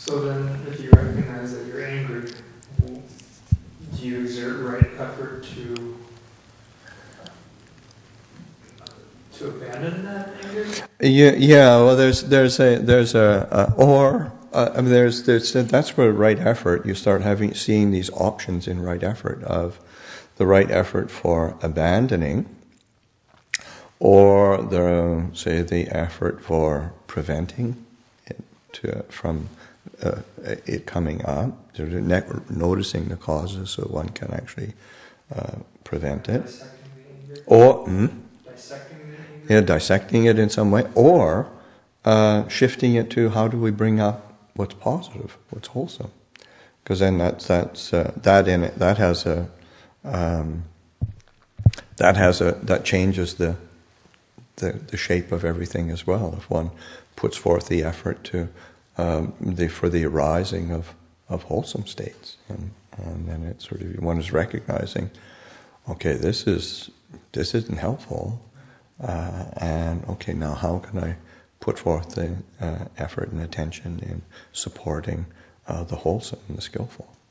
So then, if you recognize that you're angry, do you exert right effort to abandon that anger? Yeah. Well, I mean, that's where right effort. You start seeing these options in right effort of the right effort for abandoning, or the effort for preventing it from it coming up, noticing the causes so one can actually prevent it. Dissecting the anger? Or Dissecting the anger? dissecting it in some way, or shifting it to how do we bring up what's positive, what's wholesome, because then that changes the shape of everything as well. If one puts forth the effort to for the arising of wholesome states, and then it's sort of one is recognizing, okay, this isn't helpful, and okay, now how can I put forth the effort and attention in supporting the wholesome and the skillful.